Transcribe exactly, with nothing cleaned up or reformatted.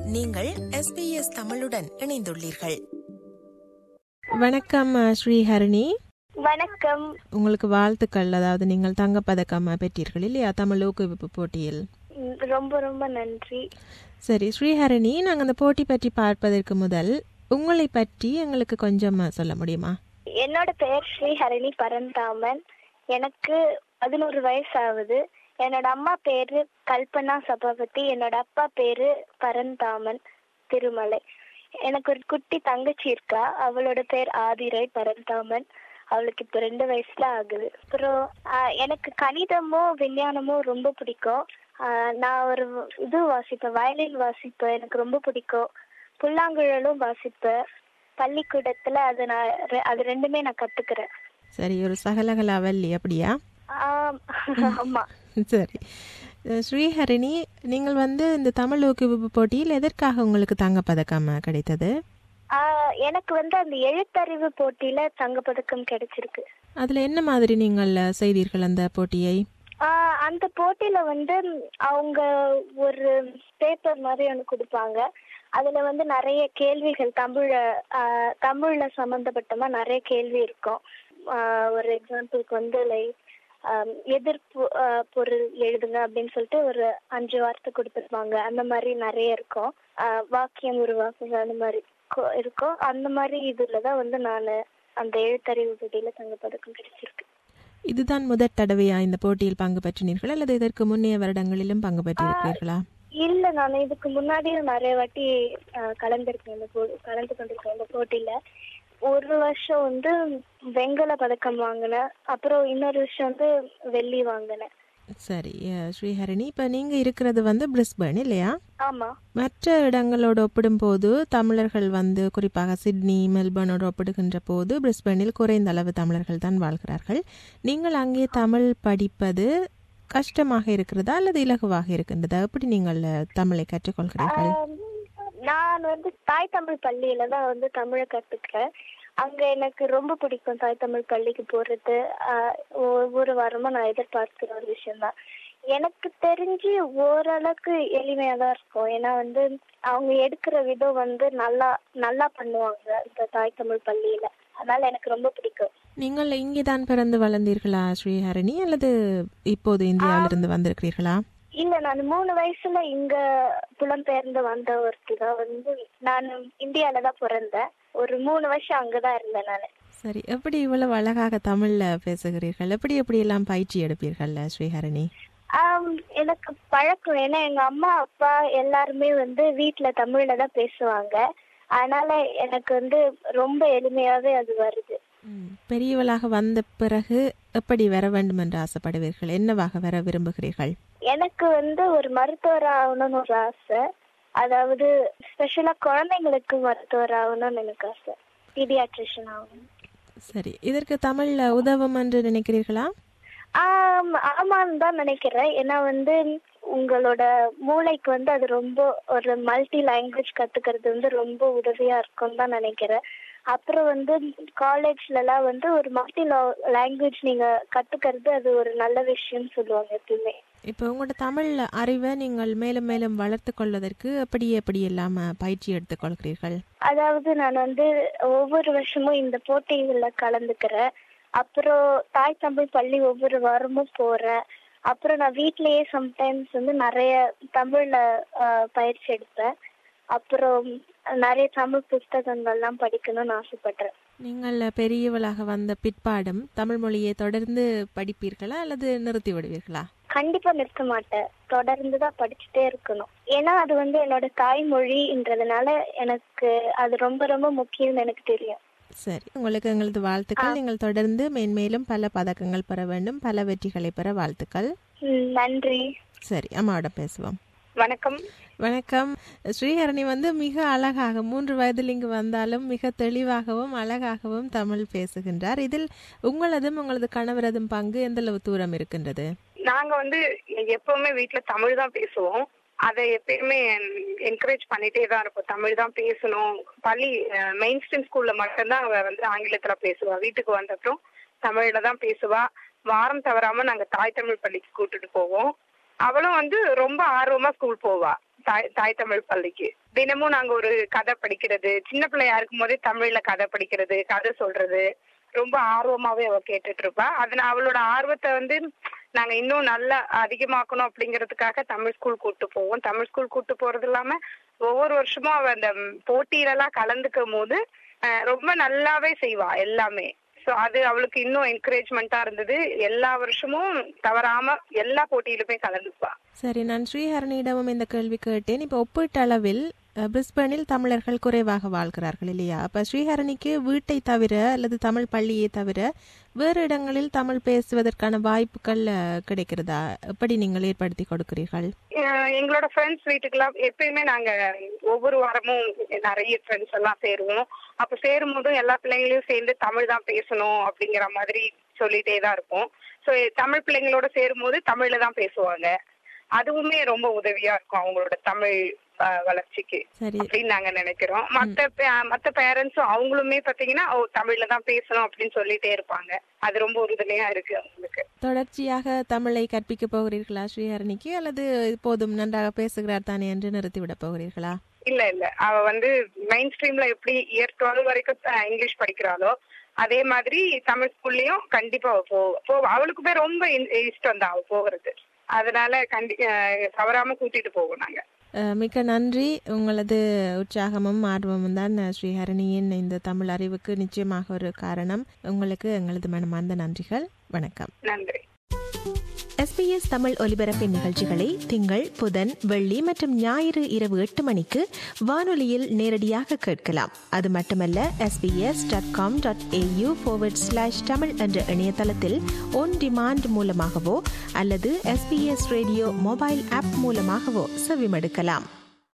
நீங்கள் S B S தமிழுடன் இணைந்துள்ளீர்கள். வணக்கம் ஸ்ரீஹரணி. வணக்கம். உங்களுக்கு வாழ்த்துக்கள். அதாவது நீங்கள் தங்கப்பதக்கம் பெற்றீர்கள் இல்லையா தமிழ் ஊக்குவிப்பு போட்டியில்? ரொம்ப ரொம்ப நன்றி. சரி ஸ்ரீஹரணி, நாங்கள் அந்த போட்டி பற்றி பார்ப்பதற்கு முதல் உங்களை பற்றி எங்களுக்கு கொஞ்சம் சொல்ல முடியுமா? என்னோட பெயர் ஸ்ரீஹரணி பரந்தாமன். எனக்கு பதினோரு வயசு ஆகுது. என்னோட அம்மா பேரு கல்பனா சபாபதி, என்னோட அப்பா பேரு பரந்தாமன் திருமலை. எனக்கு ஒரு குட்டி தங்கச்சி இருக்கா, அவளோட பேர் ஆதிரை பரந்தாமன். அவளுக்கு இப்போ ரெண்டு வயசுல ஆகுது. அப்புறம் எனக்கு கணிதமும் விஞ்ஞானமும் ரொம்ப பிடிக்கும். நான் ஒரு இது வாசிப்பேன், வயலின் வாசிப்பேன், எனக்கு ரொம்ப பிடிக்கும். புல்லாங்குழலும் வாசிப்பேன் பள்ளிக்கூடத்துல. அது நான் அது ரெண்டுமே நான் கத்துக்கிறேன். சரி, ஒரு சகலகலாவல்லி அப்படியா? ஆமா. சரி ஸ்ரீஹரணி, நீங்கள் வந்து இந்த தமிழ் ஊக்குவிப்பு போட்டியில் எதற்காக உங்களுக்கு தங்கப்பதக்கம் கிடைத்தது? எனக்கு வந்து அந்த எழுத்தறிவு போட்டியில தங்கப்பதக்கம் கிடைச்சிருக்கு. அதுல என்ன மாதிரி நீங்கள் செய்தீர்கள் அந்த போட்டியை? அந்த போட்டியில வந்து அவங்க ஒரு பேப்பர் மாதிரி ஒன்று கொடுப்பாங்க. அதுல வந்து நிறைய கேள்விகள் தமிழ தமிழ்ல சம்பந்தப்பட்டமா நிறைய கேள்வி இருக்கும். ஒரு எக்ஸாம்பிளுக்கு வந்து லைக் எதிர்ப்பு பொருள் எழுதுங்க அப்படின்னு சொல்லிட்டு ஒரு அஞ்சு வார்த்தை கொடுத்துருப்பாங்க. அந்த மாதிரி நிறைய இருக்கும். வாக்கியம் உருவாக்குங்க அந்த மாதிரி இருக்கும். அந்த மாதிரி இதுலதான் வந்து நான் அந்த எழுத்தறிவு போட்டியில தங்கப்பதக்கம் கிடைச்சிருக்கு. இதுதான் முதற் தடவையா இந்த போட்டியில் பங்கு பெற்றினீர்களா அல்லது இதற்கு முன்னைய வருடங்களிலும் பங்கு பெற்றிருக்கிறீர்களா? இல்ல, நான் இதுக்கு முன்னாடியும் நிறைய வாட்டி கலந்துருக்கேன். இந்த போ கலந்து கொண்டிருக்கேன் இந்த போட்டியில. ஒரு வருஷம் வந்து வெண்கல பதக்கம் வாங்கினேன், அப்புறம் இன்னொரு வருஷம் வந்து வெள்ளி வாங்கினேன். சரி ஸ்ரீஹரணி, இப்ப நீங்க இருக்கிறது வந்து பிரிஸ்பேர்ன் இல்லையா? ஆமா. மற்ற இடங்களோடு ஒப்பிடும் போது தமிழர்கள் வந்து குறிப்பாக சிட்னி மெல்பர்னோடு ஒப்பிடுகின்ற போது பிரிஸ்பேர்னில் குறைந்த அளவு தமிழர்கள் தான் வாழ்கிறார்கள். நீங்கள் அங்கே தமிழ் படிப்பது கஷ்டமாக இருக்கிறதா அல்லது இலகுவாக இருக்கின்றதா? எப்படி நீங்கள் தமிழை கற்றுக்கொள்கிறீர்கள்? நான் வந்து தாய் தமிழ் பள்ளியில தான் வந்து தமிழை கத்துக்கிறேன். அங்க எனக்கு ரொம்ப பிடிக்கும் தாய் தமிழ் பள்ளிக்கு போறது. ஒவ்வொரு வாரமும் நான் எதிர்பார்க்கிற ஒரு விஷயம் தான். எனக்கு தெரிஞ்சு ஓரளவுக்கு எளிமையா தான் இருக்கும். ஏன்னா வந்து அவங்க எடுக்கிற விதம் வந்து நல்லா நல்லா பண்ணுவாங்க இந்த தாய் தமிழ் பள்ளியில. அதனால எனக்கு ரொம்ப பிடிக்கும். நீங்கள் இங்கேதான் பிறந்து வளர்ந்தீர்களா ஸ்ரீஹரணி அல்லது இப்போது இந்தியாவிலிருந்து வந்திருக்கிறீர்களா? இல்ல, நான் மூணு வயசுல இங்க புலம்பெயர்ந்து வந்த ஒருத்தி தான். வந்து நான் இந்தியால தான் பிறந்தேன். ஒரு மூணு வருஷம் அங்கதான் இருந்தேன் நானு. சரி, எப்படி இவ்வளவு அழகாக தமிழ்ல பேசுகிறீர்கள்? எப்படி எப்படி எல்லாம் பயிற்சி எடுப்பீர்கள் ஸ்ரீஹரணி? ஆஹ் எனக்கு பழக்கம். ஏன்னா எங்க அம்மா அப்பா எல்லாருமே வந்து வீட்டுல தமிழ்ல தான் பேசுவாங்க. அதனால எனக்கு வந்து ரொம்ப எளிமையாவே அது வருது. பெரியவளாக வந்த பிறகு எப்படி வர வேண்டும் என்று ஆசைப்படுவீர்கள்? என்னவாக வர விரும்புகிறீர்கள்? எனக்கு வந்து ஒரு மருத்துவர் ஆகணும்னு ஒரு ஆசை. அதாவது ஸ்பெஷலா குழந்தைங்களுக்கு மருத்துவர் ஆகணும்னு எனக்கு ஆசை. பீடியாட்ரிஷியன் ஆகணும். சரி, இதற்கு தமிழ்ல உதவும் என்று நினைக்கிறீர்களா? ஆஹ் ஆமான்னு தான் நினைக்கிறேன். ஏன்னா வந்து உங்களோட மூளைக்கு வந்து அது ரொம்ப ஒரு மல்டி லாங்குவேஜ் கத்துக்கிறது வந்து ரொம்ப உதவியா இருக்கும்னு தான் நினைக்கிறேன். அப்புறம் வந்து காலேஜ்ல எல்லாம் வந்து ஒரு மல்டி லாங்குவேஜ் நீங்க கத்துக்கிறது அது ஒரு நல்ல விஷயம் சொல்லுவாங்க எப்பயுமே. இப்போ உங்களோட தமிழ் அறிவை நீங்கள் மேலும் மேலும் வளர்த்து கொள்வதற்கு எப்படி எப்படி எல்லாம் பயிற்சி எடுத்துக்கொள்கிறீர்கள்? அதாவது நான் வந்து ஒவ்வொரு வருஷமும் இந்த போட்டிகள்ல கலந்துக்கிறேன். அப்புறம் தாய் தமிழ் பள்ளி ஒவ்வொரு வாரமும் போறேன். அப்புறம் நான் வீட்லயே சம்டைம்ஸ் வந்து நிறைய தமிழ்ல பயிற்சி எடுப்பேன். அப்புறம் நிறைய தமிழ் புத்தகங்கள்லாம் படிக்கணும்னு ஆசைப்படுறேன். நீங்கள் பெரியவளாக வந்த பிற்பாடும் தமிழ் மொழியை தொடர்ந்து படிப்பீர்களா அல்லது நிறுத்தி விடுவீர்களா? கண்டிப்பா நிறுத்த மாட்டேன். தொடர்ந்து தான் படிச்சுட்டே இருக்கணும். ஏன்னா அது வந்து என்னோட தாய்மொழின்றதுனால எனக்கு அது ரொம்ப ரொம்ப முக்கியம்னு எனக்கு தெரியும். சரி, உங்களுக்கு எங்களது வாழ்த்துக்கள். நீங்கள் தொடர்ந்து மேன்மேலும் பல பதக்கங்கள் பெற வேண்டும், பல வெற்றிகளை பெற வாழ்த்துக்கள். நன்றி. சரி, அம்மாவிடம் பேசுவோம். வணக்கம். வணக்கம் ஸ்ரீஹரணி. வந்து மிக அழகாக மூன்று வயதில் இங்கு வந்தாலும் மிக தெளிவாகவும் அழகாகவும் தமிழ் பேசுகின்றார். இதில் உங்களதும் உங்களது கணவரதும் பங்கு எந்த அளவு தூரம் இருக்கின்றது? நாங்க வந்து எப்பவுமே வீட்டுல தமிழ் தான் பேசுவோம். அதை எப்பயுமே என்கரேஜ் பண்ணிட்டே தான் இருப்போம். தமிழ் தான் பேசணும். பள்ளி மெயின் ஸ்ட்ரீம் ஸ்கூல்ல மட்டும்தான் அவ வந்து ஆங்கிலத்துல பேசுவா. வீட்டுக்கு வந்த அப்புறம் தமிழ்ல தான் பேசுவா. வாரம் தவறாம நாங்க தாய் தமிழ் பள்ளிக்கு கூட்டிட்டு போவோம். அவளும் வந்து ரொம்ப ஆர்வமா ஸ்கூல் போவா. தாய் தாய் தமிழ் பள்ளிக்கு. தினமும் நாங்க ஒரு கதை படிக்கிறது, சின்ன பிள்ளையா இருக்கும் போதே தமிழ்ல கதை படிக்கிறது, கதை சொல்றது ரொம்ப ஆர்வமாவே அவ கேட்டுட்டு இருப்பா. அதனால அவளோட ஆர்வத்தை வந்து நாங்க இன்னும் நல்லா அதிகமாக்கணும் அப்படிங்கறதுக்காக தமிழ் ஸ்கூல் கூட்டு போவோம். தமிழ் ஸ்கூல் கூட்டு போறது இல்லாம ஒவ்வொரு வருஷமும் அவ அந்த போட்டியில எல்லாம் கலந்துக்கும் போது ரொம்ப நல்லாவே செய்வா எல்லாமே. சோ அது அவளுக்கு இன்னும் என்கரேஜ்மெண்டா இருந்தது. எல்லா வருஷமும் தவறாம எல்லா போட்டியிலுமே கலந்துப்பா. சரி, நான் ஸ்ரீஹரணியிடமும் இந்த கேள்வி கேட்டேன். இப்ப ஒப்பீட்டளவில் பிரிஸ்பனில் தமிழர்கள் குறைவாக வாழ்கிறார்கள் இல்லையா? அப்ப ஸ்ரீஹரணிக்கு வீட்டை தவிர அல்லது தமிழ் பள்ளியை தவிர வேறு இடங்களில் தமிழ் பேசுவதற்கான வாய்ப்புகள் கிடைக்கிறதா? எப்படி நீங்கள் ஏற்படுத்தி கொடுக்கிறீர்கள்? எங்களோட ஃப்ரெண்ட்ஸ் வீட்டுக்கெல்லாம் எப்பயுமே நாங்க ஒவ்வொரு வாரமும் நிறைய ஃப்ரெண்ட்ஸ் எல்லாம் சேருவோம். அப்ப சேரும் போதும் எல்லா பிள்ளைங்களையும் சேர்ந்து தமிழ் தான் பேசணும் அப்படிங்கிற மாதிரி சொல்லிட்டே தான் இருப்போம். சோ தமிழ் பிள்ளைங்களோட சேரும் போது தமிழ்ல தான் பேசுவாங்க. அதுவுமே ரொம்ப உதவியா இருக்கும் அவங்களோட தமிழ் வளர்ச்சிக்கு அப்படின்னு நாங்க நினைக்கிறோம். மத்த மத்த பேரண்ட்ஸும் அவங்களுமே பாத்தீங்கன்னா தமிழ்ல தான் பேசணும் அப்படின்னு சொல்லிட்டே இருப்பாங்க. அது ரொம்ப உறுதுணையா இருக்கு அவங்களுக்கு. தொடர்ச்சியாக தமிழை கற்பிக்க போகிறீர்களா ஸ்ரீஹரணிக்கு, அல்லது போதும் நன்றாக பேசுகிறார் தானே என்று நிறுத்திவிட போகிறீர்களா? இல்ல இல்ல, அவ வந்து மெயின் ஸ்ட்ரீம்ல எப்படி இயர் டுவெல் வரைக்கும் இங்கிலீஷ் படிக்கிறாளோ அதே மாதிரி தமிழ் ஸ்கூல்லயும் கண்டிப்பா போ அவளுக்குமே ரொம்ப இஷ்டம் தான் அவ போகிறது. அதனால கண்டி தவறாம கூட்டிட்டு போவோம் நாங்க. மிக்க நன்றி. உங்களது உற்சாகமும் ஆர்வமும் தான் ஸ்ரீஹரணியின் இந்த தமிழ் அறிவுக்கு நிச்சயமாக ஒரு காரணம். உங்களுக்கு எங்களது மனமார்ந்த நன்றிகள். வணக்கம். நன்றி. எஸ்பிஎஸ் தமிழ் ஒலிபரப்பின் நிகழ்ச்சிகளை திங்கள், புதன், வெள்ளி மற்றும் ஞாயிறு இரவு எட்டு மணிக்கு வானொலியில் நேரடியாக கேட்கலாம். அது மட்டுமல்ல, SBS dot com dot AU forward slash Tamil என்ற இணையதளத்தில் ஒன் டிமாண்ட் மூலமாகவோ அல்லது எஸ்பிஎஸ் ரேடியோ மொபைல் ஆப் மூலமாகவோ செவிமடுக்கலாம்.